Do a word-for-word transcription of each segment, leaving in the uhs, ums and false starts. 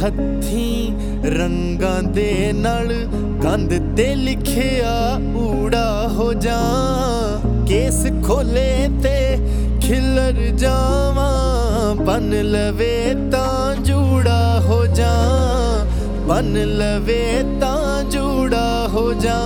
हत्थी रंगां दे नाल कंध ते लिखिया ऊड़ा हो जा। केस खोले ते खिलर जावा, बन लवे तां जूड़ा हो जा, बन लवे तां जूड़ा हो जा।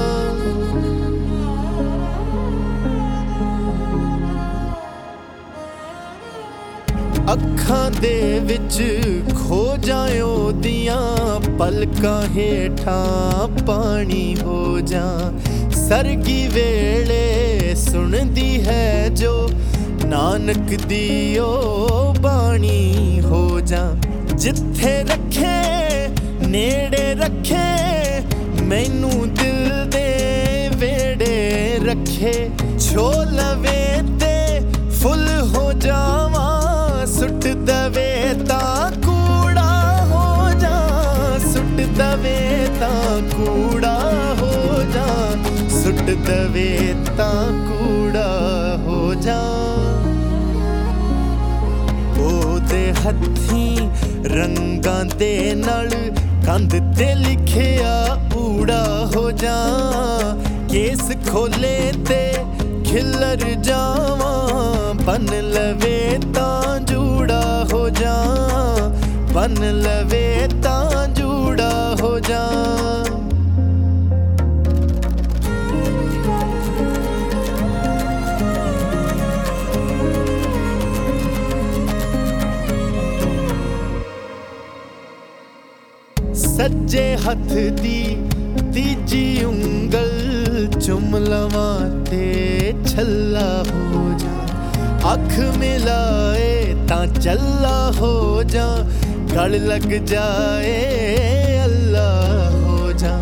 ਅੱਖਾਂ ਦੇ ਵਿੱਚ ਖੋ ਜਾਇਓ ਦੀਆਂ ਪਲਕਾਂ ਹੇਠਾਂ ਪਾਣੀ ਹੋ ਜਾ। ਸਰਗੀ ਵੇਲੇ ਸੁਣਦੀ ਹੈ ਜੋ ਨਾਨਕ ਦੀ ਓ ਬਾਣੀ ਹੋ ਜਾ। ਜਿੱਥੇ ਰੱਖੇ ਨੇੜੇ ਰੱਖੇ ਮੈਨੂੰ ਦਿਲ ਦੇ ਵੇੜੇ ਰੱਖੇ। ਛੋ ਲਵੇ ਤੇ ਫੁੱਲ ਹੋ ਜਾਵਾਂ, ਸੁੱਟ ਦਵੇ ਤਾਂ ਕੂੜਾ ਹੋ ਜਾ, ਸੁੱਟ ਦਵੇ ਤਾਂ ਕੂੜਾ ਹੋ ਜਾ, ਸੁੱਟ ਦਵੇ ਤਾਂ ਕੂੜਾ ਹੋ ਜਾ। ਉਹਦੇ ਹੱਥੀਂ ਰੰਗਾਂ ਦੇ ਨਾਲ ਕੰਧ ਤੇ ਲਿਖਿਆ ਊੜਾ ਹੋ ਜਾ। ਕੇਸ ਖੋਲੇ ਤੇ ਖਿਲਰ ਜਾਵਾਂ, ਬਨ ਲਵੇ ਤਾਂ ਜੂੜਾ ਹੋ ਜਾ, ਬਨ ਲਵੇ ਤਾਂ ਜੂੜਾ ਹੋ ਜਾ। ਸੱਜੇ ਹੱਥ ਦੀ ਤੀਜੀ ਉਂਗਲ ਚੁੰਮ ਲਵਾਂ ਤੇ ਛੱਲਾ ਹੋ ਜਾ। ਅੱਖ ਮਿਲਾਏ ਤਾਂ ਚੱਲਾ ਹੋ ਜਾ, ਗਲ ਲੱਗ ਜਾਏ ਅੱਲਾ ਹੋ ਜਾ।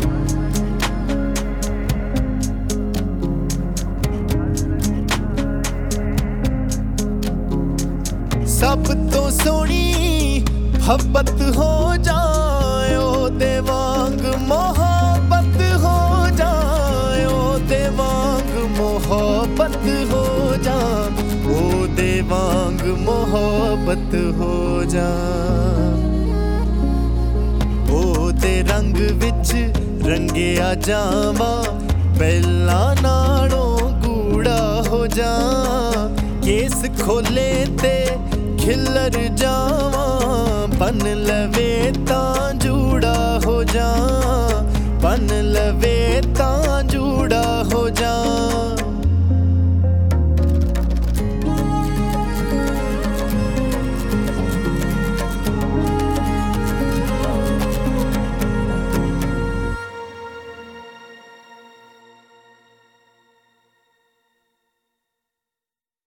ਸਭ ਤੋਂ ਸੋਹਣੀ ਮੁਹੱਬਤ ਹੋ ਜਾ, ਉਹਦੇ ਵਾਂਗ ਮੁਹੱਬਤ ਹੋ ਜਾ, ਉਹਦੇ ਵਾਂਗ ਮੁਹੱਬਤ ਹੋ ਜਾ, ਉਹਦੇ ਵਾਂਗ ਮੁਹੱਬਤ ਹੋ ਜਾ। ਉਹਦੇ ਰੰਗ ਵਿੱਚ ਰੰਗਿਆ ਜਾਵਾਂ, ਪਹਿਲਾਂ ਨਾਲੋਂ ਗੂੜਾ ਹੋ ਜਾ। ਕੇਸ ਖੋਲੇ ਤੇ ਖਿਲਰ ਜਾਵਾਂ, ਬਨ ਲਵੇ ਤਾਂ ਜੂੜਾ ਹੋ ਜਾ, ਬਨ ਲਵੇ ਤਾਂ ਜੂੜਾ ਹੋ ਜਾ।